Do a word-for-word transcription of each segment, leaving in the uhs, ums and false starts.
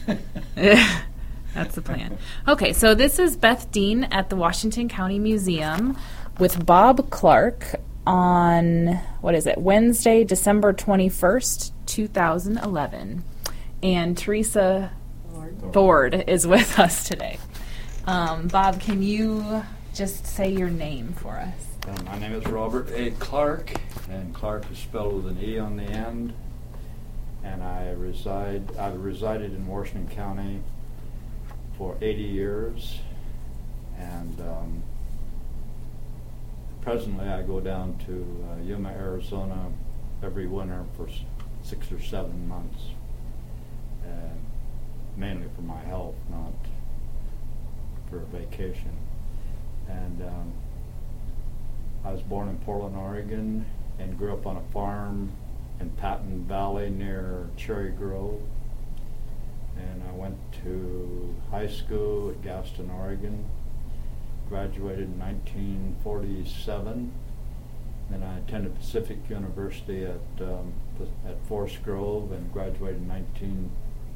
That's the plan. Okay, so this is Beth Dean at the Washington County Museum with Bob Clark on, what is it, Wednesday, December twenty-first, two thousand eleven. And Teresa Ford, Ford is with us today. Um, Bob, can you just say your name for us? Uh, my name is Robert A. Clark, and Clark is spelled with an E on the end. And I reside, I've resided in Washington County for eighty years, and um, presently I go down to uh, Yuma, Arizona every winter for s- six or seven months, uh, mainly for my health, not for vacation. And um, I was born in Portland, Oregon, and grew up on a farm in Patton Valley near Cherry Grove. And I went to high school at Gaston, Oregon, graduated in nineteen forty-seven. Then I attended Pacific University at um, at Forest Grove and graduated in nineteen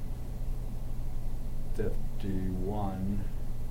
fifty-one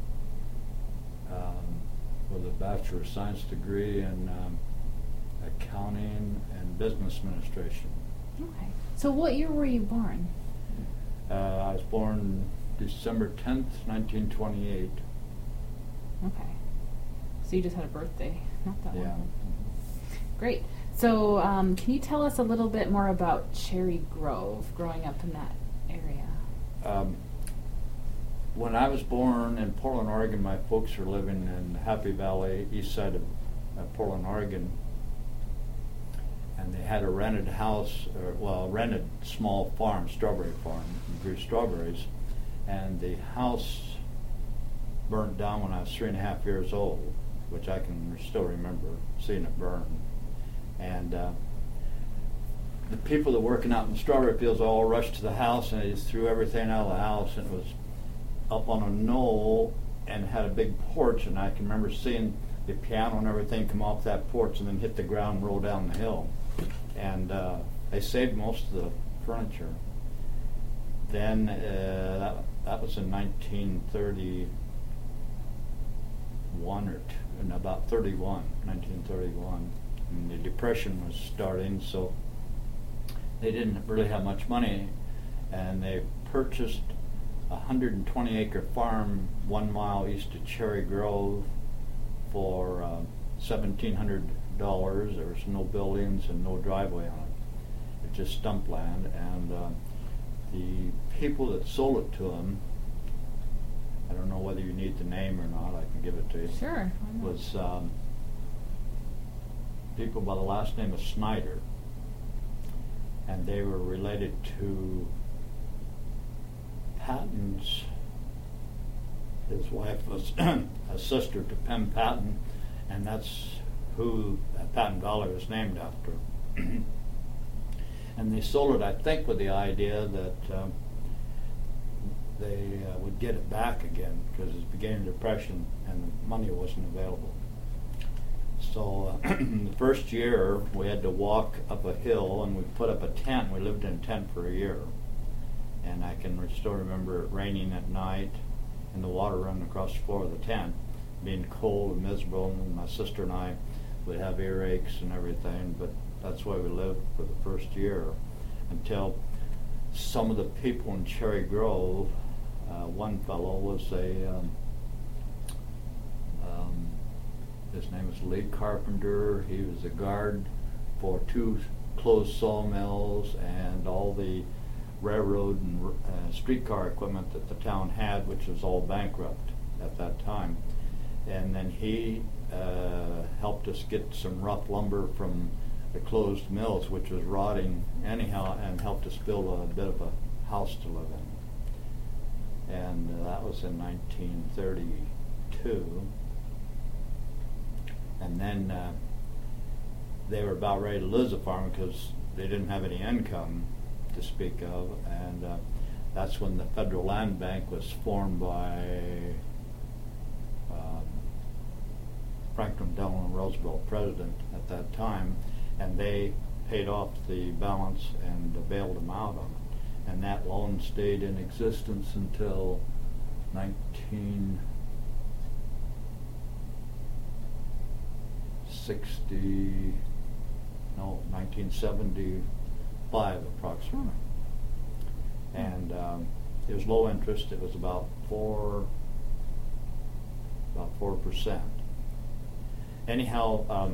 um, with a Bachelor of Science degree in um, accounting and business administration. Okay. So what year were you born? Uh, I was born December tenth, nineteen twenty-eight. Okay. So you just had a birthday, not that Yeah. long. Great. So um, can you tell us a little bit more about Cherry Grove, growing up in that area? Um, when I was born in Portland, Oregon, my folks were living in Happy Valley, east side of uh, Portland, Oregon. And they had a rented house, or, well, a rented small farm, strawberry farm, and grew strawberries. And the house burnt down when I was three and a half years old, which I can still remember seeing it burn. And uh, the people that were working out in the strawberry fields all rushed to the house, and they just threw everything out of the house, and it was up on a knoll and had a big porch, and I can remember seeing the piano and everything come off that porch and then hit the ground and roll down the hill. And uh, they saved most of the furniture. Then uh, that, that was in nineteen thirty-one or two, in about thirty-one, nineteen thirty-one. And the Depression was starting, so they didn't really have much money, and they purchased a one hundred twenty acre farm one mile east of Cherry Grove for uh, seventeen hundred dollars. There was no buildings and no driveway on it. It's just stump land, and uh, the people that sold it to them, I don't know whether you need the name or not, I can give it to you. Sure. Was um, people by the last name of Snyder, and they were related to Patton's. His wife was a sister to Penn Patton, and that's who Patton Valley was named after. And they sold it, I think, with the idea that um, they uh, would get it back again, because it's beginning depression and the money wasn't available. So uh, the first year we had to walk up a hill, and we put up a tent. We lived in a tent for a year. And I can re- still remember it raining at night and the water running across the floor of the tent, being cold and miserable, and my sister and I would have earaches and everything, but that's why we lived for the first year, until some of the people in Cherry Grove, uh, one fellow was a, um, um, his name was Lee Carpenter. He was a guard for two closed sawmills and all the railroad and uh, streetcar equipment that the town had, which was all bankrupt at that time. And then he uh, helped us get some rough lumber from the closed mills, which was rotting anyhow, and helped us build a bit of a house to live in. And uh, that was in nineteen thirty-two. And then uh, they were about ready to lose the farm because they didn't have any income to speak of, and uh, that's when the Federal Land Bank was formed by um, Franklin Delano Roosevelt, president at that time, and they paid off the balance and bailed them out on it. and that loan stayed in existence until nineteen sixty, no, nineteen seventy-five approximately. And um, it was low interest. It was about four, about four percent. Anyhow, um,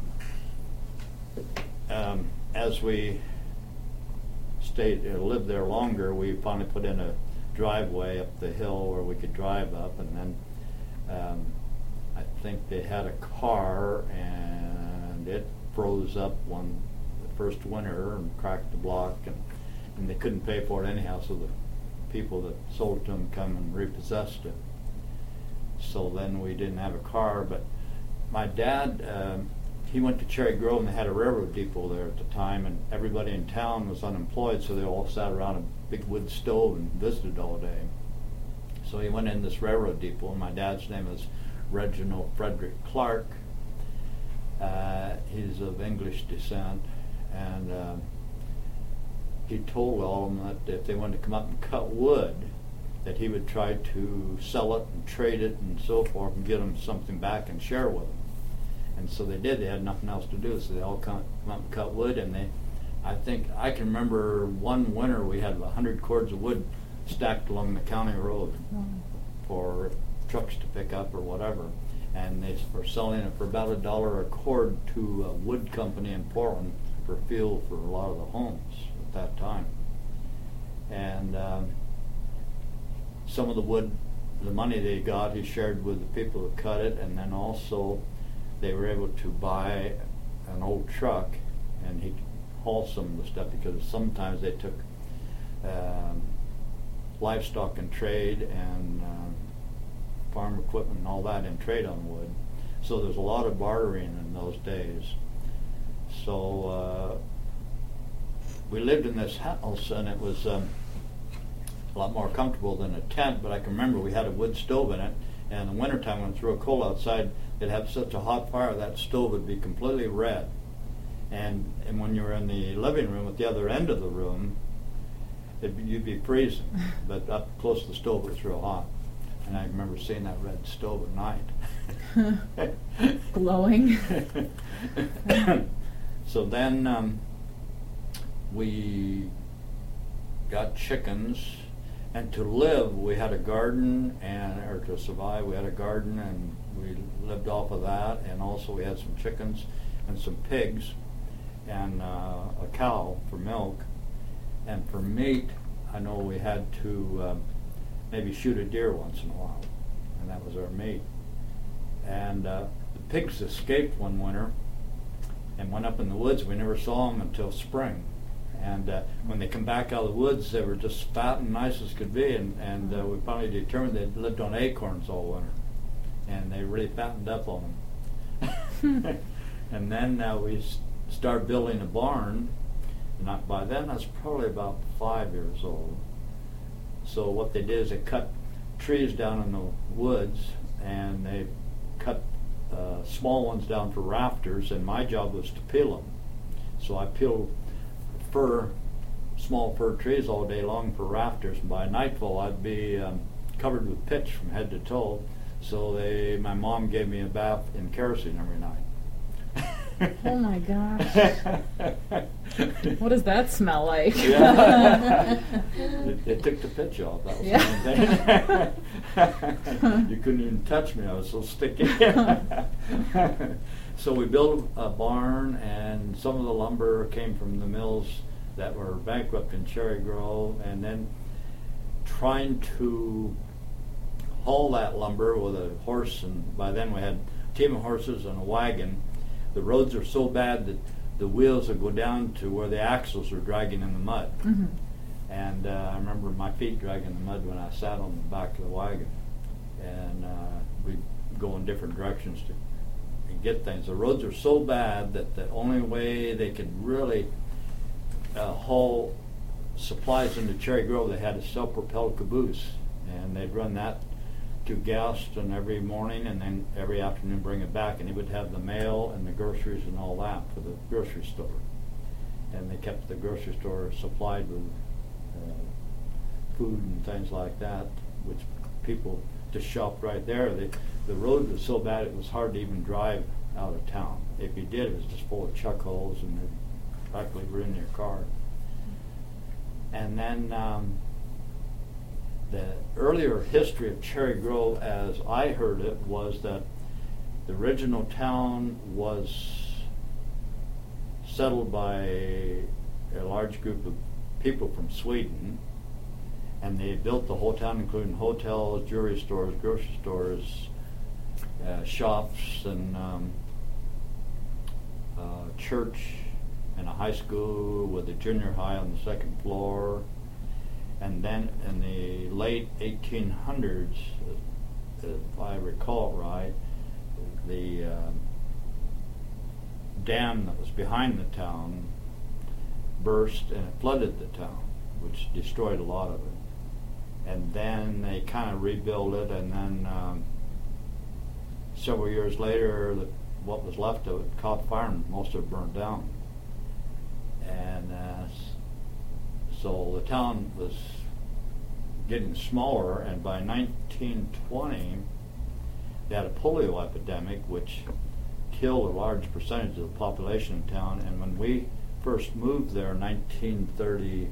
um, as we stayed, uh, lived there longer, we finally put in a driveway up the hill where we could drive up, and then um, I think they had a car, and it froze up one the first winter and cracked the block, and, and they couldn't pay for it anyhow, so the people that sold it to them come and repossessed it. So then we didn't have a car, but my dad, um, he went to Cherry Grove, and they had a railroad depot there at the time, and everybody in town was unemployed, so they all sat around a big wood stove and visited all day. So he went in this railroad depot, and my dad's name is Reginald Frederick Clark. Uh, he's of English descent, and uh, he told all of them that if they wanted to come up and cut wood, that he would try to sell it and trade it and so forth and get them something back and share with them. And so they did. They had nothing else to do, so they all come, come up and cut wood. And they, I think, I can remember one winter we had a hundred cords of wood stacked along the county road mm. for trucks to pick up or whatever. And they were selling it for about a dollar a cord to a wood company in Portland for fuel for a lot of the homes at that time. And um, some of the wood, the money they got, he shared with the people who cut it, and then also they were able to buy an old truck, and he hauled some of the stuff, because sometimes they took um, livestock in trade and um, farm equipment and all that in trade on wood. So there's a lot of bartering in those days. So uh, we lived in this house, and it was um, a lot more comfortable than a tent, but I can remember we had a wood stove in it, and in the wintertime when it threw a coal outside, it'd have such a hot fire that stove would be completely red. And and when you were in the living room at the other end of the room, it'd be, you'd be freezing, but up close to the stove it was real hot. And I remember seeing that red stove at night. Glowing. So then um, we got chickens, and to live we had a garden, and or to survive we had a garden, and we lived off of that, and also we had some chickens and some pigs and uh, a cow for milk. And for meat, I know we had to uh, maybe shoot a deer once in a while, and that was our meat. And uh, the pigs escaped one winter and went up in the woods. We never saw them until spring. And uh, when they come back out of the woods, they were just fat and nice as could be, and, and uh, we finally determined they'd lived on acorns all winter. And they really fattened up on them. And then uh, we s- started building a barn. And I, by then I was probably about five years old. So what they did is they cut trees down in the woods, and they cut uh, small ones down for rafters, and my job was to peel them. So I peeled fir, small fir trees all day long for rafters, and by nightfall I'd be um, covered with pitch from head to toe. So they, my mom gave me a bath in kerosene every night. Oh my gosh. What does that smell like? Yeah. it, it took the pitch off. That was yeah. the main thing. You couldn't even touch me. I was so sticky. So we built a barn, and some of the lumber came from the mills that were bankrupt in Cherry Grove, and then trying to haul that lumber with a horse, and by then we had a team of horses and a wagon. The roads are so bad that the wheels would go down to where the axles are dragging in the mud. Mm-hmm. And uh, I remember my feet dragging the mud when I sat on the back of the wagon. And uh, we'd go in different directions to get things. The roads are so bad that the only way they could really uh, haul supplies into Cherry Grove, they had a self-propelled caboose. And they'd run that to Galveston every morning, and then every afternoon bring it back, and he would have the mail and the groceries and all that for the grocery store. And they kept the grocery store supplied with uh, food and things like that, which people just shopped right there. They, the road was so bad it was hard to even drive out of town. If you did, it was just full of chuck holes and it practically ruined your car. And then um, the earlier history of Cherry Grove, as I heard it, was that the original town was settled by a large group of people from Sweden, and they built the whole town, including hotels, jewelry stores, grocery stores, uh, shops, and um, uh, church, and a high school with a junior high on the second floor. And then in the late eighteen hundreds, if I recall it right, the uh, dam that was behind the town burst and it flooded the town, which destroyed a lot of it. And then they kind of rebuilt it, and then um, several years later, the, what was left of it caught fire and most of it burned down. And uh, so the town was getting smaller, and by nineteen twenty, they had a polio epidemic, which killed a large percentage of the population in town. And when we first moved there in nineteen thirty-one,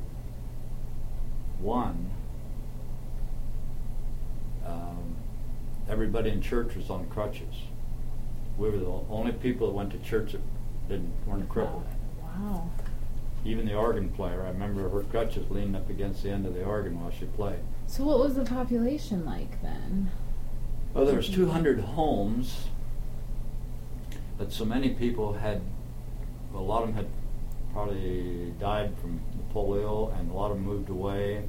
um, everybody in church was on crutches. We were the only people that went to church that didn't weren't crippled. Wow. Even the organ player, I remember her crutches leaning up against the end of the organ while she played. So what was the population like then? Well, there was two hundred homes, but so many people had, well, a lot of them had probably died from the polio, and a lot of them moved away.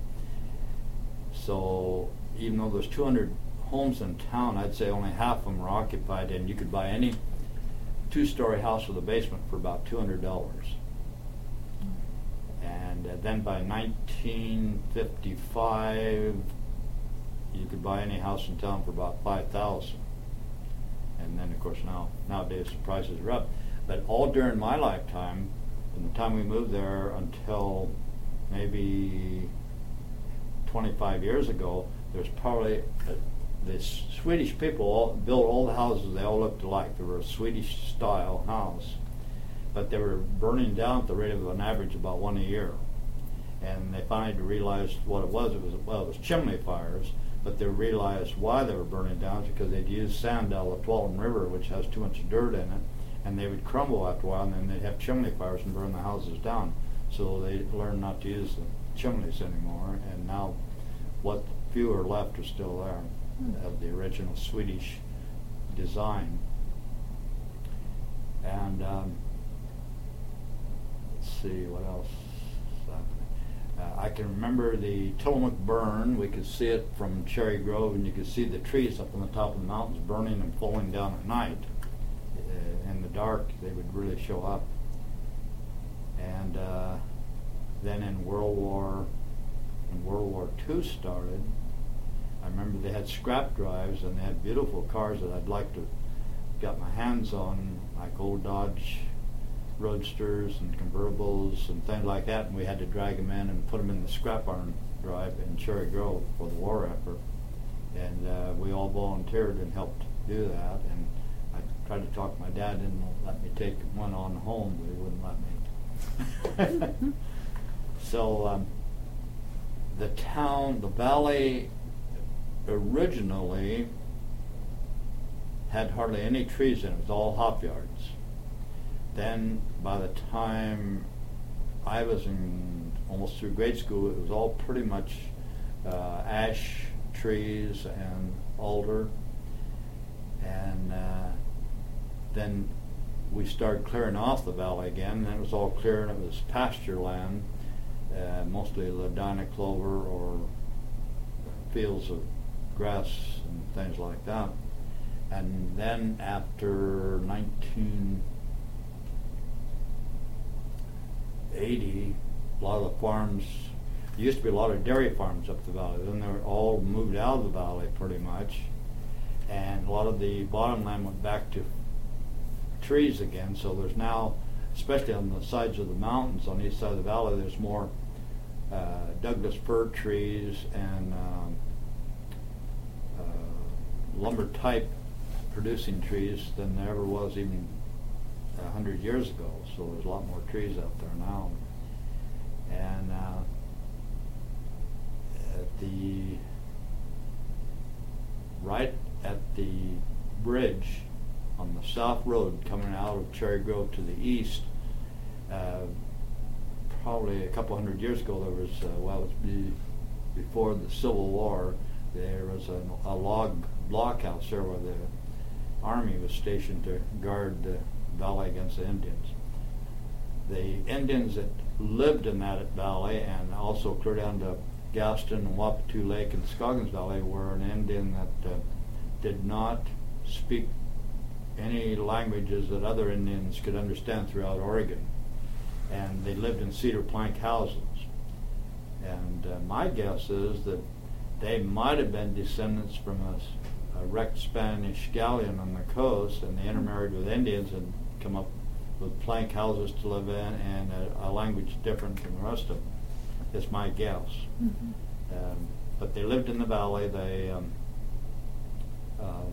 So even though there's two hundred homes in town, I'd say only half of them were occupied, and you could buy any two-story house with a basement for about two hundred dollars. And uh, then by nineteen fifty-five, you could buy any house in town for about five thousand dollars. And then, of course, now nowadays the prices are up. But all during my lifetime, from the time we moved there until maybe twenty-five years ago, there's probably uh, the Swedish people all built all the houses. They all looked alike. They were a Swedish-style house, but they were burning down at the rate of an average about one a year. And they finally realized what it was. It was well, it was chimney fires, but they realized why they were burning down is because they'd use sand out of the Tuolumne River, which has too much dirt in it, and they would crumble after a while, and then they'd have chimney fires and burn the houses down. So they learned not to use the chimneys anymore, and now what few are left are still there mm. of the original Swedish design. And um, let's see what else. Uh, I can remember the Tillamook burn. We could see it from Cherry Grove, and you could see the trees up on the top of the mountains burning and falling down at night. Uh, in the dark, they would really show up. And uh, then in World War, when World War Two started, I remember they had scrap drives, and they had beautiful cars that I'd like to get my hands on, like old Dodge Roadsters and convertibles and things like that, and we had to drag them in and put them in the scrap iron drive in Cherry Grove for the war effort. And uh, we all volunteered and helped do that, and I tried to talk my dad didn't let me take one on home, but he wouldn't let me. So um, the town, the valley originally had hardly any trees in it. It was all hop yards. Then, by the time I was in almost through grade school, it was all pretty much uh, ash trees and alder. And uh, then we started clearing off the valley again. And then it was all clear, and it was pasture land, uh, mostly Ladina clover or fields of grass and things like that. And then after nineteen eighty, a lot of the farms, there used to be a lot of dairy farms up the valley. Then they were all moved out of the valley pretty much, and a lot of the bottomland went back to trees again. So there's now, especially on the sides of the mountains on the east side of the valley, there's more uh, Douglas fir trees and um, uh, lumber type producing trees than there ever was even a hundred years ago. So there's a lot more trees out there now. And uh, at the right at the bridge on the South Road coming out of Cherry Grove to the east, uh, probably a couple hundred years ago, there was, uh, well, it was be, before the Civil War, there was a, a log blockhouse there where the Army was stationed to guard the valley against the Indians. The Indians that lived in that valley and also clear down to Gaston and Wapatu Lake and Scoggins Valley were an Indian that uh, did not speak any languages that other Indians could understand throughout Oregon. And they lived in cedar plank houses. And uh, my guess is that they might have been descendants from a, a wrecked Spanish galleon on the coast, and they intermarried with Indians and come up with plank houses to live in and a, a language different from the rest of them. It's my guess. Mm-hmm. Um, but they lived in the valley. They um, uh,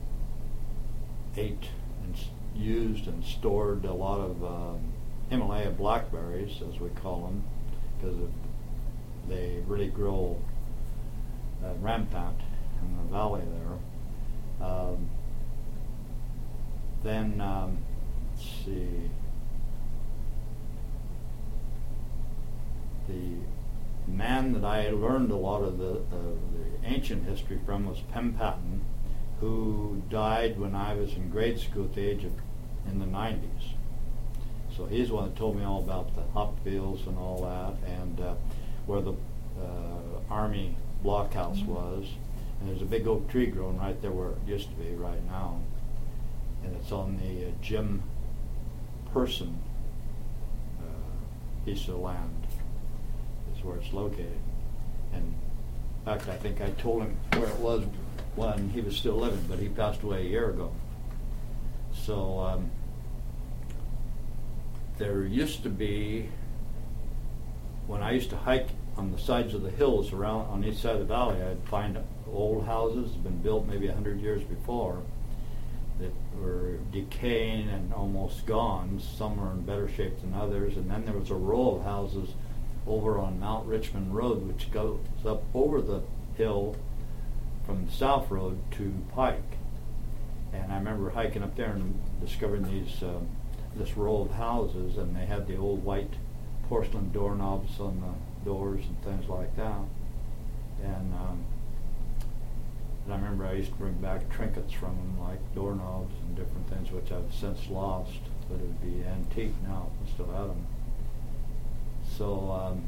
ate and s- used and stored a lot of um, Himalaya blackberries, as we call them, because they really grow uh, rampant in the valley there. Um, then, um, let's see, the man that I learned a lot of the, uh, the ancient history from was Pempatton, who died when I was in grade school at the age of, in the nineties. So he's the one that told me all about the hop fields and all that, and uh, where the uh, Army blockhouse mm-hmm. was. And there's a big oak tree growing right there where it used to be right now. And it's on the uh, Jim Person uh, piece of land is where it's located. And in fact, I think I told him where it was when he was still living, but he passed away a year ago. So um, there used to be, when I used to hike on the sides of the hills around on each side of the valley, I'd find old houses that had been built maybe a hundred years before that were decaying and almost gone. Some were in better shape than others. And then there was a row of houses over on Mount Richmond Road, which goes up over the hill from the South Road to Pike. And I remember hiking up there and discovering these uh, this row of houses, and they had the old white porcelain doorknobs on the doors and things like that. And, um, and I remember I used to bring back trinkets from them, like doorknobs and different things, which I've since lost, but it would be antique now if I still had them. So, um,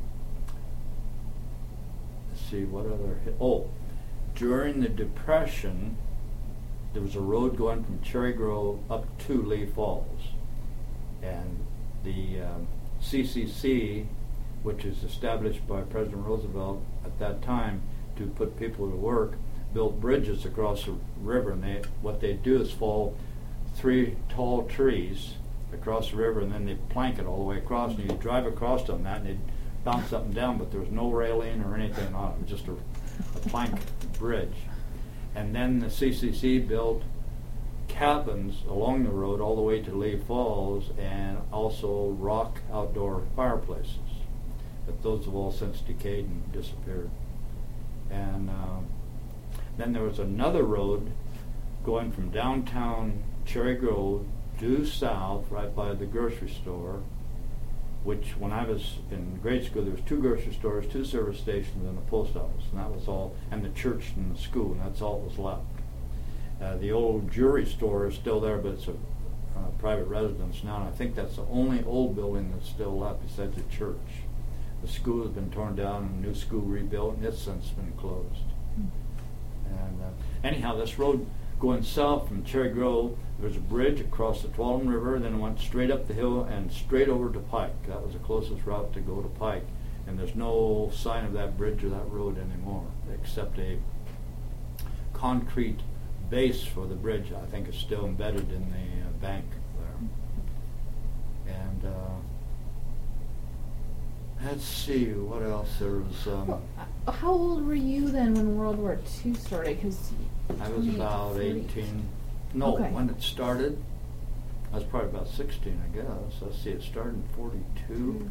let's see, what other, oh, during the Depression, there was a road going from Cherry Grove up to Lee Falls. And the um, C C C, which is established by President Roosevelt at that time to put people to work, built bridges across the river. And they, what they do is fall three tall trees across the river, and then they plank it all the way across, and you drive across on that, and they'd bounce up and down, but there was no railing or anything on it. It was just a, a plank bridge. And then the C C C built cabins along the road all the way to Lee Falls, and also rock outdoor fireplaces. But those have all since decayed and disappeared. And um, then there was another road going from downtown Cherry Grove due south, right by the grocery store, which when I was in grade school, there was two grocery stores, two service stations, and a post office, and that was all, and the church and the school, and that's all that was left. Uh, the old jewelry store is still there, but it's a uh, private residence now, and I think that's the only old building that's still left besides the church. The school has been torn down and a new school rebuilt, and it's since been closed. Mm. And uh, anyhow, this road going south from Cherry Grove, there's a bridge across the Tuolumne River, then it went straight up the hill and straight over to Pike. That was the closest route to go to Pike. And there's no sign of that bridge or that road anymore, except a concrete base for the bridge, I think, is still embedded in the uh, bank there. And uh, let's see, what else there was. Um, Well, uh, how old were you then when World War Two started? Because I was about eighteen. No, Okay. when it started, I was probably about sixteen, I guess. Let's see, it started in forty-two.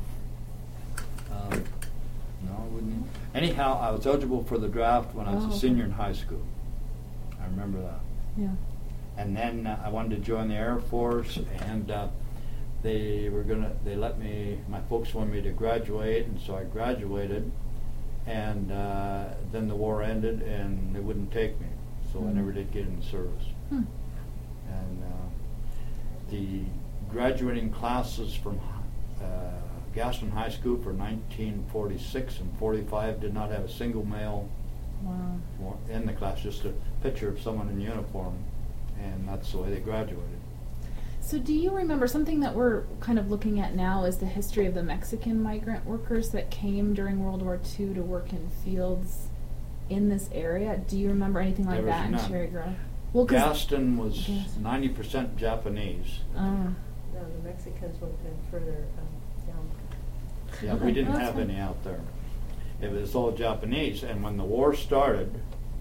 Um, no, I wouldn't. Anyhow, I was eligible for the draft when I was Oh, a okay. senior in high school. I remember that. Yeah. And then uh, I wanted to join the Air Force, and uh, they were gonna. They let me. My folks wanted me to graduate, and so I graduated. And uh, then the war ended, and they wouldn't take me, so I Mm. never did get in the service. Hmm. And uh, the graduating classes from uh, Gaston High School for nineteen forty-six and forty-five did not have a single male Wow. wa- in the class, just a picture of someone in uniform, and that's the way they graduated. So do you remember something that we're kind of looking at now is the history of the Mexican migrant workers that came during World War Two to work in fields in this area? Do you remember anything like There was that in none. Cherry Grove? Well, 'cause- Gaston was Gaston. ninety percent Japanese. Oh. No, the Mexicans went then further um, down. Yeah, we didn't Oh, that's have fine. any out there. It was all Japanese, and when the war started,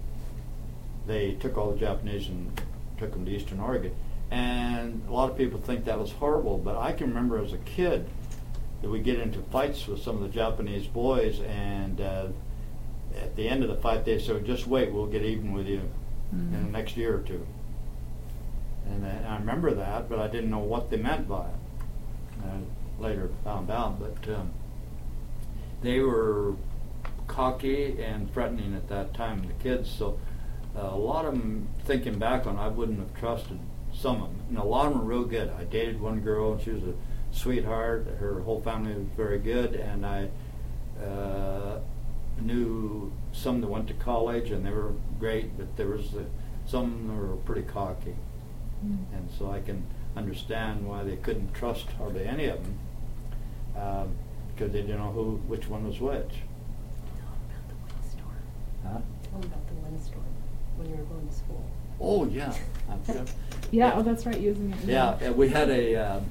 they took all the Japanese and took them to Eastern Oregon. And a lot of people think that was horrible, but I can remember as a kid that we get into fights with some of the Japanese boys, and uh, at the end of the fight they said, "Just wait, we'll get even with you in the Mm. next year or two." And, uh, and I remember that, but I didn't know what they meant by it. I later found out, but um, they were cocky and threatening at that time, the kids. So uh, a lot of them, thinking back on, I wouldn't have trusted some of them. And a lot of them were real good. I dated one girl, and she was a sweetheart. Her whole family was very good, and I uh, knew some that went to college, and they were great. But there was uh, some that were pretty cocky, Mm. and so I can understand why they couldn't trust hardly any of them, uh, because they didn't know who, which one was which. Tell them about the windstorm. Huh? Tell them about the windstorm when you were going to school. Oh yeah. I'm sure. Yeah, oh, that's right, using it. Yeah, uh, we had a um,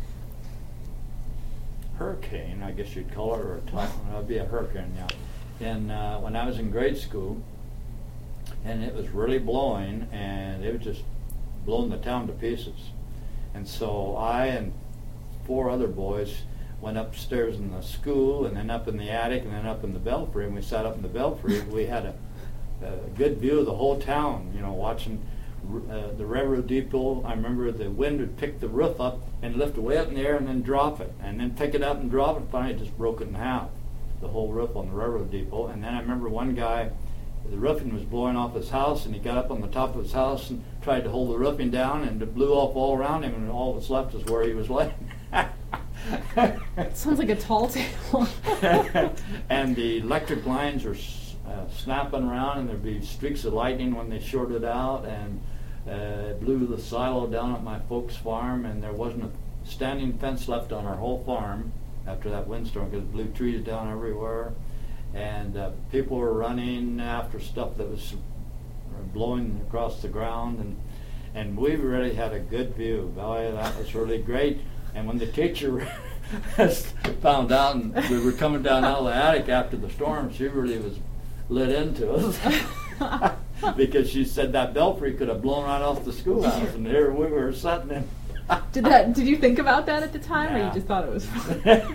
hurricane, I guess you'd call it, or a typhoon. It would be a hurricane, yeah. And uh, when I was in grade school, and it was really blowing, and it was just blowing the town to pieces. And so I and four other boys went upstairs in the school, and then up in the attic, and then up in the belfry, and we sat up in the belfry. We had a, a good view of the whole town, you know, watching uh, the railroad depot. I remember the wind would pick the roof up and lift it way up in the air and then drop it, and then pick it up and drop it. Finally, it just broke it in half, the whole roof on the railroad depot. And then I remember one guy, the roofing was blowing off his house, and he got up on the top of his house and tried to hold the roofing down, and it blew off all around him, and all that's left is where he was laying. Sounds like a tall tale. And the electric lines are s- uh, snapping around, and there'd be streaks of lightning when they shorted out, and uh, it blew the silo down at my folks' farm, and there wasn't a standing fence left on our whole farm after that windstorm, because it blew trees down everywhere, and uh, people were running after stuff that was blowing across the ground, and and we really had a good view. Boy, that was really great. And when the teacher found out, and we were coming down out of the attic after the storm, she really was lit into us. Because she said that belfry could have blown right off the schoolhouse, and here we were sitting in. Did that? Did you think about that at the time, or Yeah. you just thought it was funny?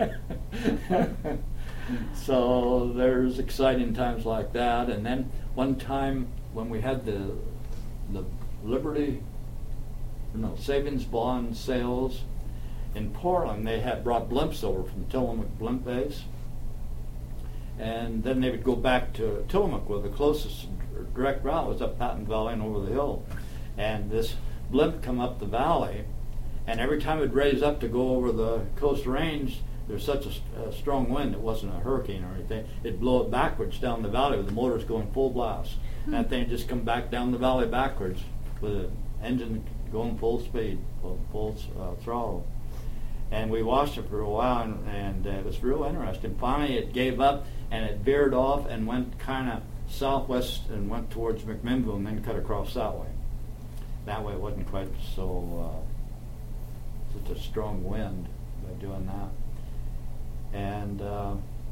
So there's exciting times like that. And then one time when we had the the Liberty, no, savings bond sales in Portland, they had brought blimps over from Tillamook blimp base, and then they would go back to Tillamook, where the closest direct route was up Patton Valley and over the hill. And this blimp come up the valley, and every time it'd raise up to go over the Coast Range, there's such a, st- a strong wind, it wasn't a hurricane or anything, it'd blow it backwards down the valley with the motors going full blast. And that thing just come back down the valley backwards with the engine going full speed, full, full uh, throttle. And we watched it for a while, and, and uh, it was real interesting. Finally, it gave up, and it veered off and went kind of southwest and went towards McMinnville, and then cut across that way. That way, it wasn't quite so uh, such a strong wind by doing that. And uh,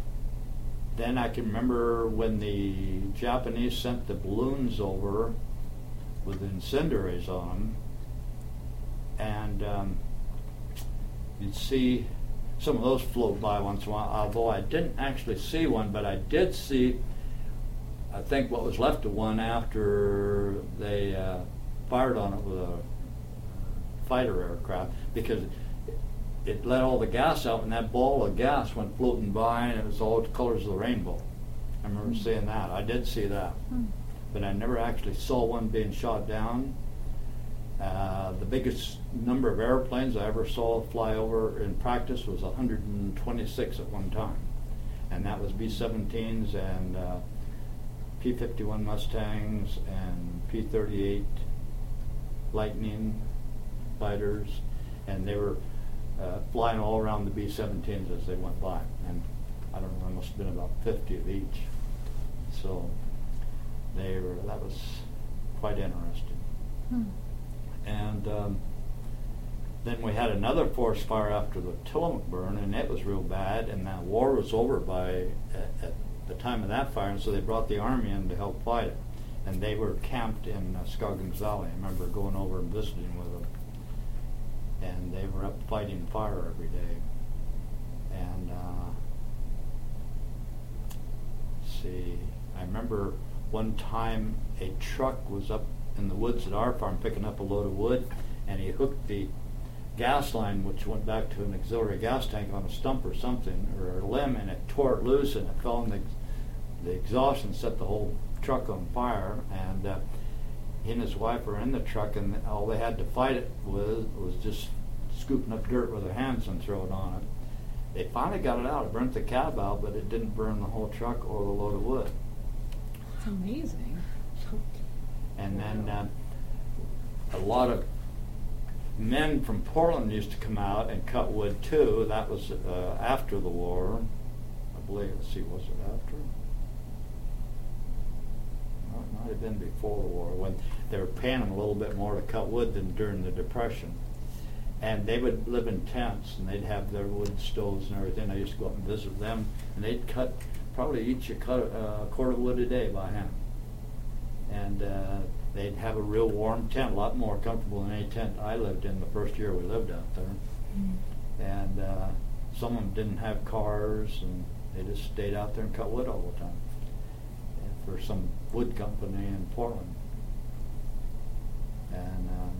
then I can remember when the Japanese sent the balloons over with incendiaries on them, and um, you'd see some of those float by once in a while, although I didn't actually see one, but I did see, I think, what was left of one after they uh, fired on it with a fighter aircraft, because it, it let all the gas out, and that ball of gas went floating by, and it was all the colors of the rainbow. I remember mm. seeing that. I did see that. Mm. But I never actually saw one being shot down. Uh, the biggest number of airplanes I ever saw fly over in practice was one hundred twenty-six at one time. And that was B seventeens and uh, P fifty-one Mustangs and P thirty-eight Lightning fighters. And they were uh, flying all around the B seventeens as they went by. And I don't know, there must have been about fifty of each. So they were, that was quite interesting. Hmm. And um, then we had another forest fire after the Tillamook burn, and it was real bad, and that war was over by at, at the time of that fire, and so they brought the army in to help fight it. And they were camped in uh, Scoggins Valley. I remember going over and visiting with them, and they were up fighting fire every day. And uh, let's see, I remember one time a truck was up in the woods at our farm picking up a load of wood, and he hooked the gas line, which went back to an auxiliary gas tank, on a stump or something, or a limb, and it tore it loose, and it fell in the, the exhaust and set the whole truck on fire. And uh, he and his wife were in the truck, and all they had to fight it with was just scooping up dirt with their hands and throw it on it. They finally got it out. It burnt the cab out, but it didn't burn the whole truck or the load of wood. That's amazing. And then uh, a lot of men from Portland used to come out and cut wood too. That was uh, after the war. I believe, let's see, was it after? No, it might have been before the war, when they were paying them a little bit more to cut wood than during the Depression. And they would live in tents, and they'd have their wood stoves and everything. I used to go up and visit them, and they'd cut, probably each a cut a quart of wood a day by hand. And uh, they'd have a real warm tent, a lot more comfortable than any tent I lived in the first year we lived out there. Mm. And uh, some of them didn't have cars, and they just stayed out there and cut wood all the time, and for some wood company in Portland. And um,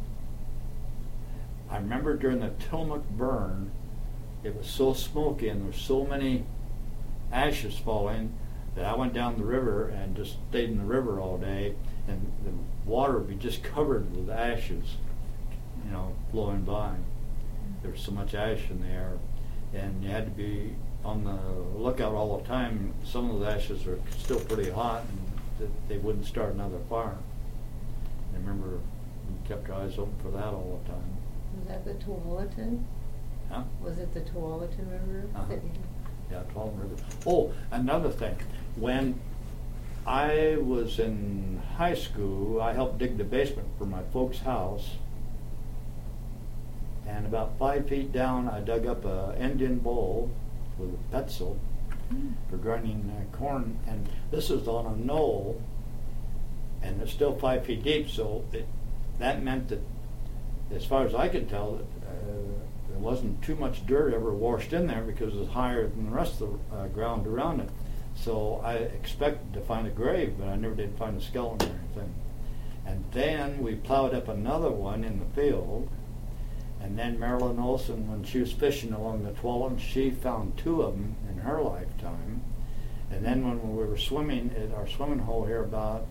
I remember during the Tillamook burn, it was so smoky and there were so many ashes falling that I went down the river and just stayed in the river all day, and the water would be just covered with ashes, you know, flowing by. There was so much ash in the air, and you had to be on the lookout all the time. Some of the ashes are still pretty hot, and th- they wouldn't start another fire. I remember we kept our eyes open for that all the time. Was that the Tualatin? Huh? Was it the Tualatin River? Uh-huh. Yeah, Tualatin River. Oh, another thing. When I was in high school, I helped dig the basement for my folks' house. And about five feet down, I dug up an Indian bowl with a pencil mm. for grinding uh, corn. And this was on a knoll, and it's still five feet deep. So it, that meant that, as far as I could tell, uh, there wasn't too much dirt ever washed in there because it was higher than the rest of the uh, ground around it. So I expected to find a grave, but I never did find a skeleton or anything. And then we plowed up another one in the field. And then Marilyn Olson, when she was fishing along the Tuolumne, she found two of them in her lifetime. And then when we were swimming at our swimming hole here about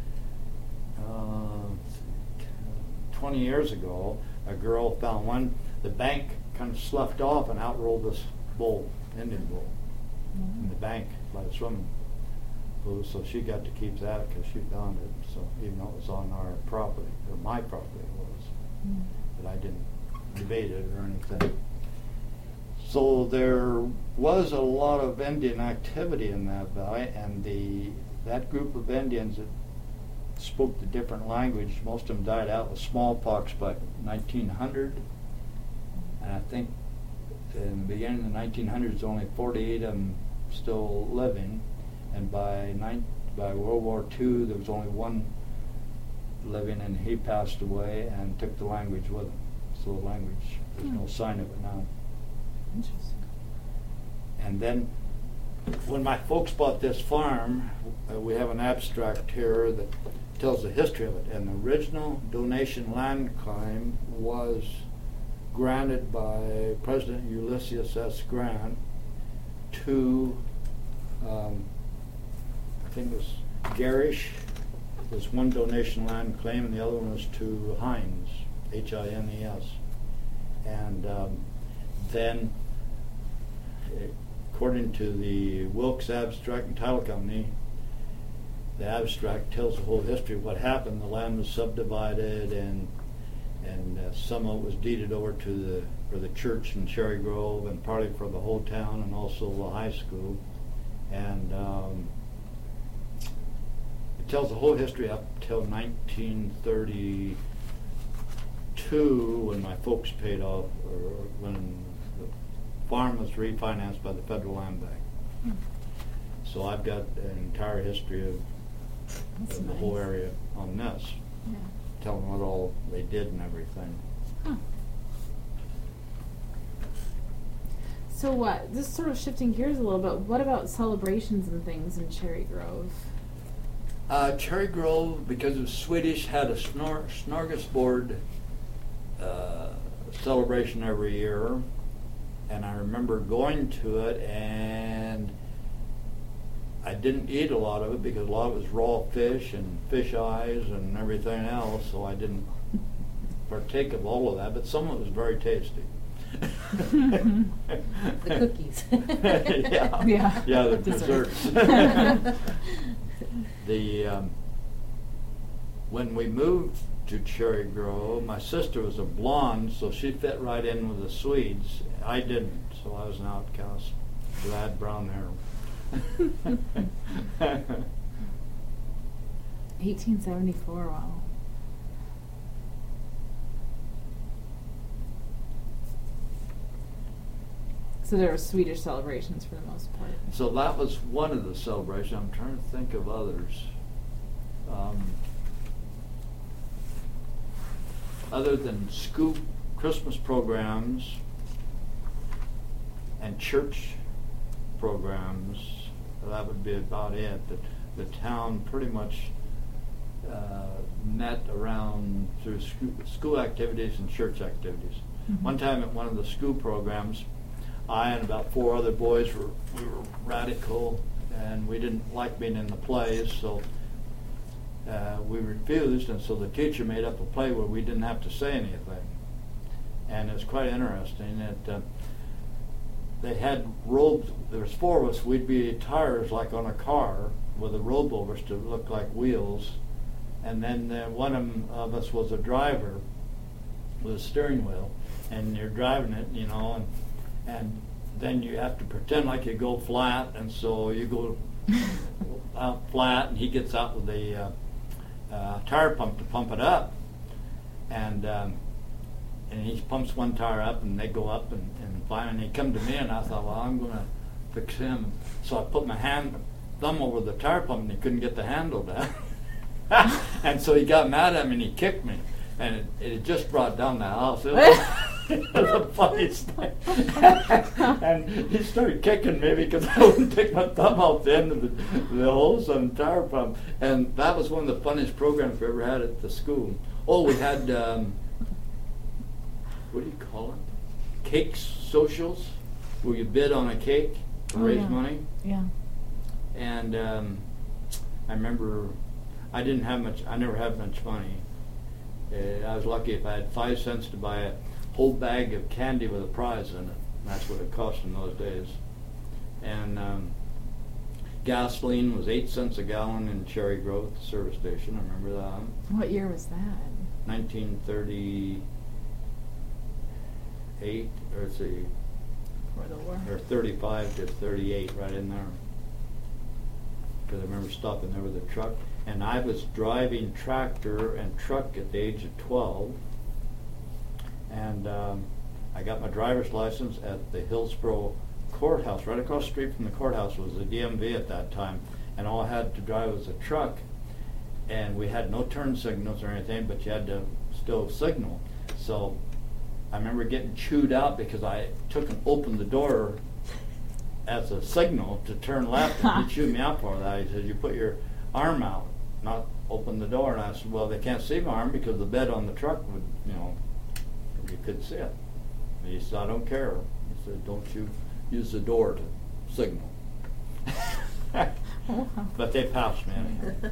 uh, twenty years ago, a girl found one. The bank kind of sloughed off and out rolled this bowl, Indian bowl, mm-hmm. in the bank by the swimming pool. So she got to keep that because she found it. So even though it was on our property, or my property it was, mm-hmm. but I didn't debate it or anything. So there was a lot of Indian activity in that valley, and the that group of Indians that spoke the different language, most of them died out with smallpox by nineteen hundred. And I think in the beginning of the nineteen hundreds, only forty-eight of them still living, and by nine, by World War Two, there was only one living, and he passed away and took the language with him. So the language, there's Hmm. no sign of it now. Interesting. And then, when my folks bought this farm, uh, we have an abstract here that tells the history of it. And the original donation land claim was granted by President Ulysses S. Grant to, um, I think it was Garish, was one donation land claim, and the other one was to Hines, H I N E S. And um, then, according to the Wilkes Abstract and Title Company, the abstract tells the whole history of what happened. The land was subdivided, and and uh, some of it was deeded over to the for the church in Cherry Grove, and partly for the whole town, and also the high school. And um, it tells the whole history up till nineteen thirty-two, when my folks paid off, or when the farm was refinanced by the Federal Land Bank. Hmm. So I've got an entire history of, That's of the whole nice. area on this, Yeah. telling what all they did and everything. Huh. So what? This is sort of shifting gears a little bit. What about celebrations and things in Cherry Grove? Uh, Cherry Grove, because it was Swedish, had a snor- smorgasbord uh, celebration every year, and I remember going to it, and I didn't eat a lot of it because a lot of it was raw fish and fish eyes and everything else, so I didn't partake of all of that, but some of it was very tasty. The cookies. yeah. Yeah. Yeah, the Dessert. desserts. the um, when we moved to Cherry Grove, my sister was a blonde, so she fit right in with the Swedes. I didn't, so I was an outcast. Glad brown hair. eighteen seventy-four, wow. So there were Swedish celebrations for the most part. So that was one of the celebrations. I'm trying to think of others. Um, other than school Christmas programs and church programs, that would be about it. The, the town pretty much uh, met around through school, school activities and church activities. Mhm. One time at one of the school programs, I and about four other boys were we were radical, and we didn't like being in the plays, so uh, we refused. And so the teacher made up a play where we didn't have to say anything, and it was quite interesting. It, uh, they had robes. There was four of us. We'd be tires like on a car with a robe over us to look like wheels, and then uh, one of, of us was a driver with a steering wheel, and you're driving it, you know, and. And then you have to pretend like you go flat, and so you go out flat, and he gets out with a uh, uh, tire pump to pump it up, and um, and he pumps one tire up, and they go up, and, and finally he come to me, and I thought, well, I'm going to fix him. So I put my hand, thumb over the tire pump, and he couldn't get the handle down, and so he got mad at me, and he kicked me, and it, it just brought down the house. It was, it was the funniest thing. And he started kicking me because I wouldn't take my thumb out the end of the, the hose on the tire pump. And that was one of the funniest programs we ever had at the school. Oh, we had, um, what do you call it? Cake socials, where you bid on a cake to Oh, raise yeah. money. Yeah. And um, I remember I didn't have much, I never had much money. Uh, I was lucky if I had five cents to buy a whole bag of candy with a prize in it. That's what it cost in those days. And um, gasoline was eight cents a gallon in Cherry Grove, the service station. I remember that. What year was that? nineteen thirty-eight, or let's see, Before the war. or thirty-five to thirty-eight, right in there. Because I remember stopping there with a truck. And I was driving tractor and truck at the age of twelve. And um, I got my driver's license at the Hillsboro courthouse. Right across the street from the courthouse was the D M V at that time, and all I had to drive was a truck, and we had no turn signals or anything, but you had to still signal. So I remember getting chewed out because I took and opened the door as a signal to turn left, and he chewed me out for that. He said, "You put your arm out, not open the door." And I said, "Well, they can't see my arm because the bed on the truck would, you know, you could see it." And he said, "I don't care." He said, "Don't you use the door to signal." Oh, wow. But they passed me anyhow.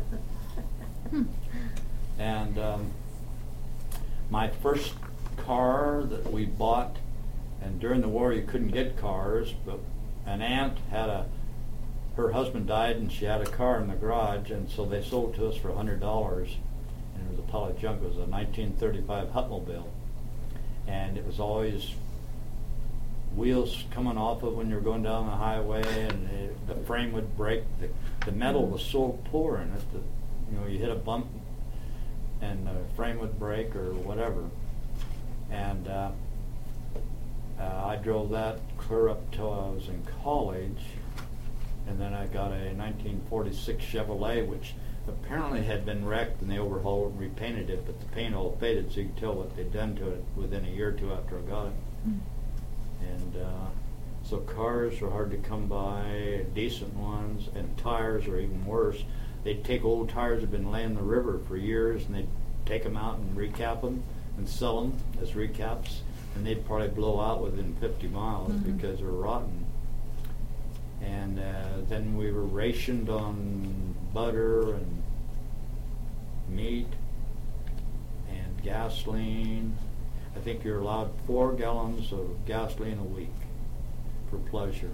And um, my first car that we bought, and during the war you couldn't get cars, but an aunt had a, her husband died and she had a car in the garage, and so they sold it to us for a hundred dollars, and it was a pile of junk. It was a nineteen thirty-five Hupmobile, and it was always wheels coming off of when you were going down the highway, and it, the frame would break. The, the metal was so poor in it that, you know, you hit a bump and the frame would break or whatever. And uh, uh, I drove that clear up till I was in college, and then I got a nineteen forty-six Chevrolet, which apparently had been wrecked, and they overhauled and repainted it, but the paint all faded, so you could tell what they'd done to it within a year or two after I got it. Mm. And uh, so cars are hard to come by, decent ones, and tires are even worse. They'd take old tires that have been laying in the river for years, and they'd take them out and recap them and sell them as recaps, and they'd probably blow out within fifty miles mm-hmm. because they're rotten. And uh, then we were rationed on butter and meat and gasoline. I think you're allowed four gallons of gasoline a week for pleasure.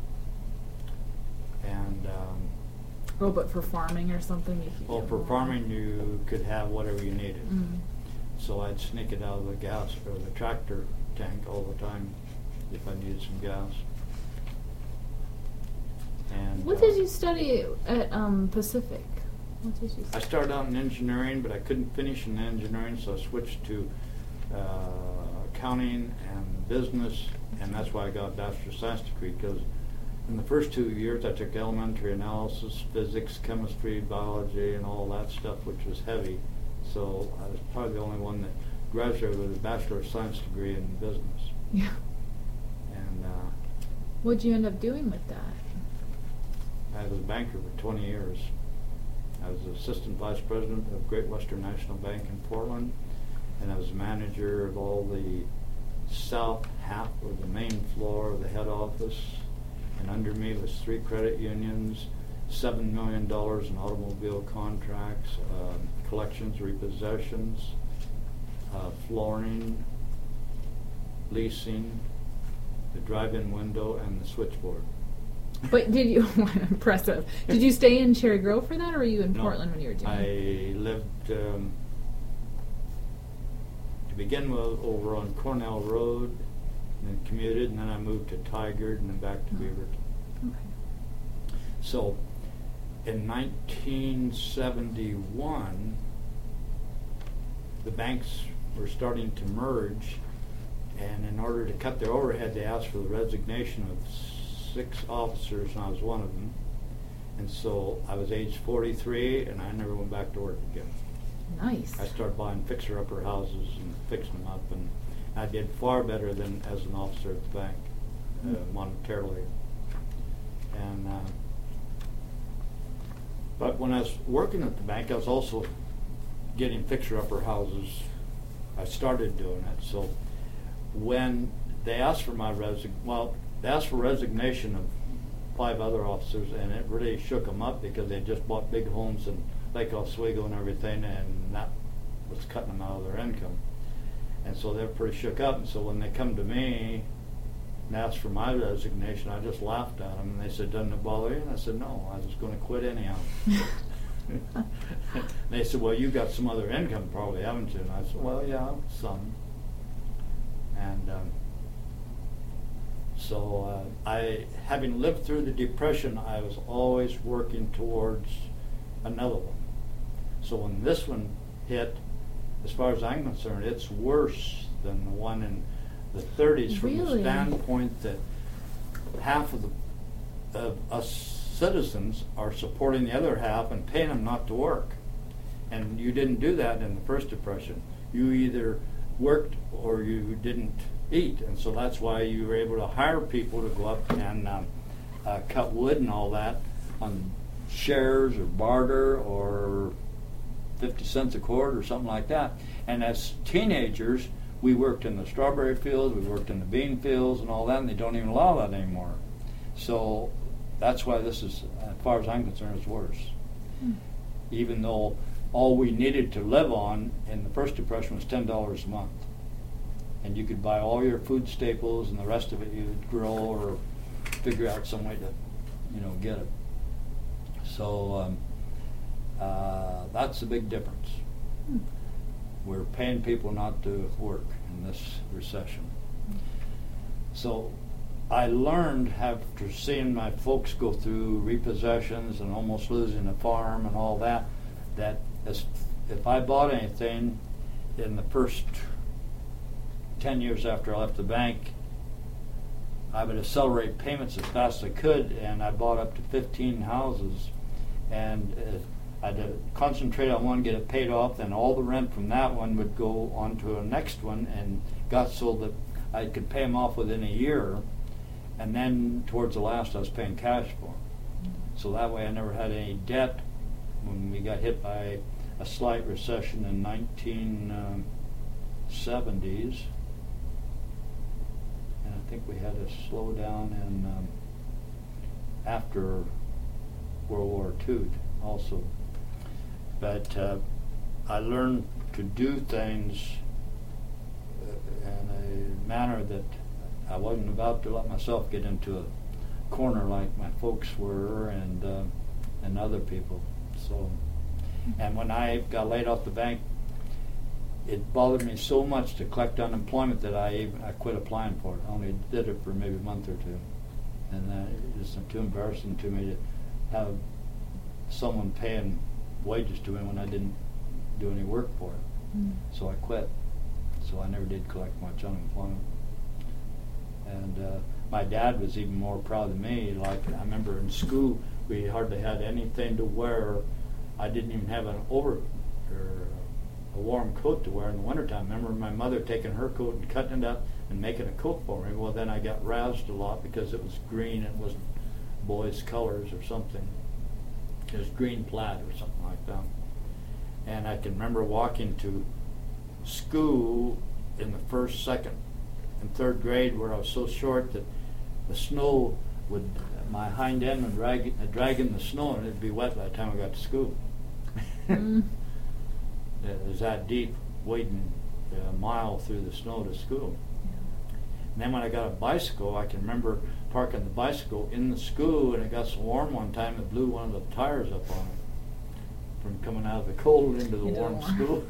And um, oh, but for farming or something? You well, for farming you could have whatever you needed. Mm. So I'd sneak it out of the gas or the tractor tank all the time if I needed some gas. And what uh, did you study at um, Pacific? What did you study? I started out in engineering, but I couldn't finish in engineering, so I switched to uh, accounting and business, and that's why I got a bachelor of science degree, because in the first two years I took elementary analysis, physics, chemistry, biology, and all that stuff, which was heavy. So I was probably the only one that graduated with a bachelor of science degree in business. Yeah. And uh, what'd you end up doing with that? I was a banker for twenty years. I was assistant vice president of Great Western National Bank in Portland, and I was manager of all the south half of the main floor of the head office. And under me was three credit unions, seven million dollars in automobile contracts, uh, collections, repossessions, uh, flooring, leasing, the drive-in window, and the switchboard. But did you, impressive, did you stay in Cherry Grove for that, or were you in no, Portland when you were doing it? I lived, um, to begin with, over on Cornell Road, and then commuted, and then I moved to Tigard, and then back to oh. Beaverton. Okay. So, in nineteen seventy-one, the banks were starting to merge, and in order to cut their overhead, they asked for the resignation of six officers, and I was one of them. And so I was age forty-three, and I never went back to work again. Nice. I started buying fixer-upper houses and fixing them up, and I did far better than as an officer at the bank, uh, monetarily. And uh, but when I was working at the bank, I was also getting fixer-upper houses. I started doing it. So when they asked for my resign, well, they asked for resignation of five other officers, and it really shook them up because they just bought big homes in Lake Oswego and everything, and that was cutting them out of their income. And so they were pretty shook up. And so when they come to me and asked for my resignation, I just laughed at them. And they said, "Doesn't it bother you?" And I said, "No, I was going to quit anyhow." They said, "Well, you've got some other income probably, haven't you?" And I said, "Well, yeah, some." And um, so uh, I, having lived through the Depression, I was always working towards another one. So when this one hit, as far as I'm concerned, it's worse than the one in the thirties from really? the standpoint that half of, the, of us citizens are supporting the other half and paying them not to work. And you didn't do that in the first depression. You either worked or you didn't eat, and so that's why you were able to hire people to go up and um, uh, cut wood and all that on shares or barter or fifty cents a cord or something like that. And as teenagers, we worked in the strawberry fields, we worked in the bean fields and all that, and they don't even allow that anymore. So that's why this is, as far as I'm concerned, is worse. Hmm. Even though all we needed to live on in the first depression was ten dollars a month. And you could buy all your food staples, and the rest of it you would grow or figure out some way to, you know, get it. So um, uh, that's a big difference. Hmm. We're paying people not to work in this recession. Hmm. So I learned after seeing my folks go through repossessions and almost losing a farm and all that, that as, if I bought anything in the first ten years after I left the bank, I would accelerate payments as fast as I could, and I bought up to fifteen houses, and uh, I'd uh, concentrate on one, get it paid off, then all the rent from that one would go on to a next one, and got so that I could pay them off within a year, and then towards the last I was paying cash for them. So that way I never had any debt when we got hit by a slight recession in nineteen seventies. And I think we had a slowdown in um, after World War Two also. But uh, I learned to do things in a manner that I wasn't about to let myself get into a corner like my folks were and uh, and other people. So, and when I got laid off the bank, it bothered me so much to collect unemployment that I even, I quit applying for it. I only did it for maybe a month or two, and uh, it was too embarrassing to me to have someone paying wages to me when I didn't do any work for it. Mm. So I quit. So I never did collect much unemployment. And uh, my dad was even more proud of me. Like, I remember in school, we hardly had anything to wear. I didn't even have an over or a warm coat to wear in the wintertime. I remember my mother taking her coat and cutting it up and making a coat for me. Well, then I got roused a lot because it was green. It wasn't boys' colors or something. It was green plaid or something like that. And I can remember walking to school in the first, second, and third grade where I was so short that the snow would, my hind end would drag, uh, drag in the snow and it'd be wet by the time I got to school. Mm. It was that deep, wading a mile through the snow to school. Yeah. And then when I got a bicycle, I can remember parking the bicycle in the school, and it got so warm one time it blew one of the tires up on it from coming out of the cold into the into warm the school.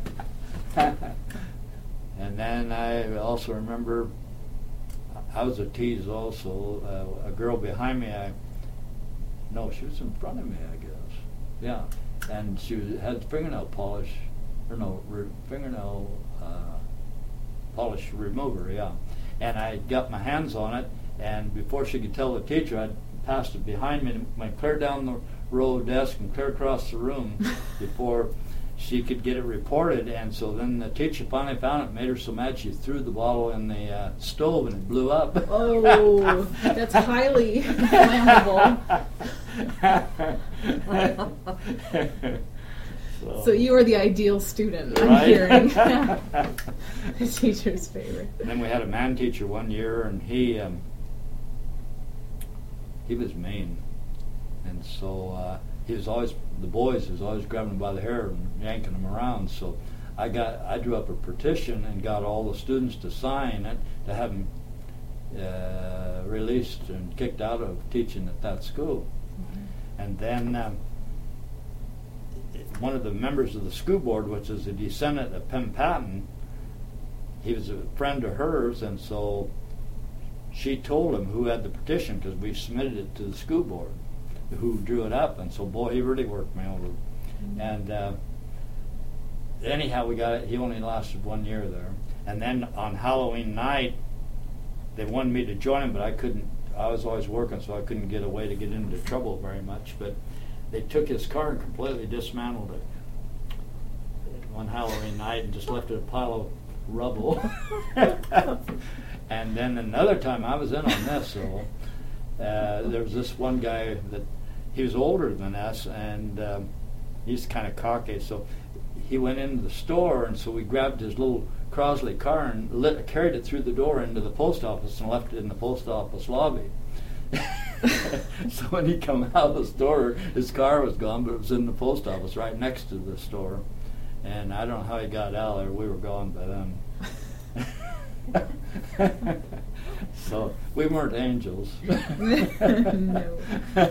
And then I also remember, I was a tease also, uh, a girl behind me, I, no, she was in front of me, I guess. Yeah, and she was, had fingernail polish, or no, re, fingernail uh, polish remover, yeah. And I got my hands on it, and before she could tell the teacher, I'd passed it behind me and went clear down the row of desk and clear across the room before she could get it reported. And so then the teacher finally found it, made her so mad she threw the bottle in the uh, stove and it blew up. Oh, that's highly flammable. so, so you are the ideal student, I'm right? hearing. The teacher's favorite. And then we had a man teacher one year, and he um, he was mean. And so uh, he was always, the boys was always grabbing them by the hair and yanking them around. So I got, I drew up a petition and got all the students to sign it to have them uh, released and kicked out of teaching at that school. Mm-hmm. And then um, one of the members of the school board, which is a descendant of Penn Patton, he was a friend of hers, and so she told him who had the petition, because we submitted it to the school board, who drew it up, and so boy, he really worked me over. Mm-hmm. And uh, anyhow, we got it. He only lasted one year there, and then on Halloween night, they wanted me to join him, but I couldn't. I was always working, so I couldn't get away to get into trouble very much. But they took his car and completely dismantled it one Halloween night and just left it a pile of rubble. And then another time I was in on this, so uh, there was this one guy that he was older than us, and um, he's kind of cocky, so he went into the store, and so we grabbed his little Crosley car and lit, carried it through the door into the post office and left it in the post office lobby. So when he come out of the store, his car was gone, but it was in the post office right next to the store. And I don't know how he got out of there. We were gone by then. So we weren't angels. No.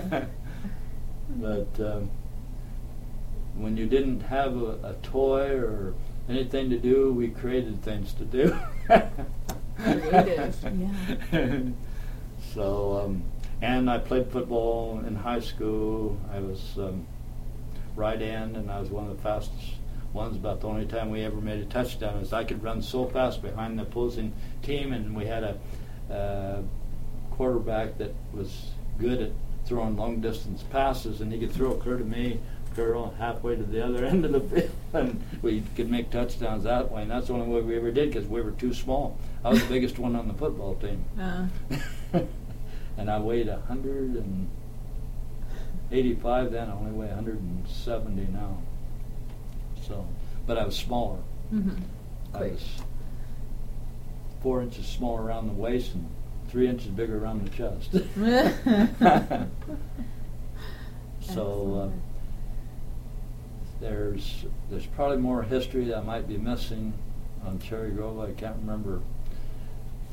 But um, when you didn't have a, a toy or anything to do, we created things to do. Creative. Yeah. So, um, and I played football in high school. I was um, right end, and I was one of the fastest ones. About the only time we ever made a touchdown is I could run so fast behind the opposing team, and we had a uh, quarterback that was good at throwing long distance passes, and he could throw it clear to me, clear on halfway to the other end of the field, and we could make touchdowns that way. And that's the only way we ever did, because we were too small. I was the biggest one on the football team. Uh, And I weighed one hundred eighty-five then. I only weigh one hundred seventy now. So, but I was smaller. mm-hmm. I Great. was four inches smaller around the waist and three inches bigger around the chest. So uh, there's there's probably more history that I might be missing on Cherry Grove. I can't remember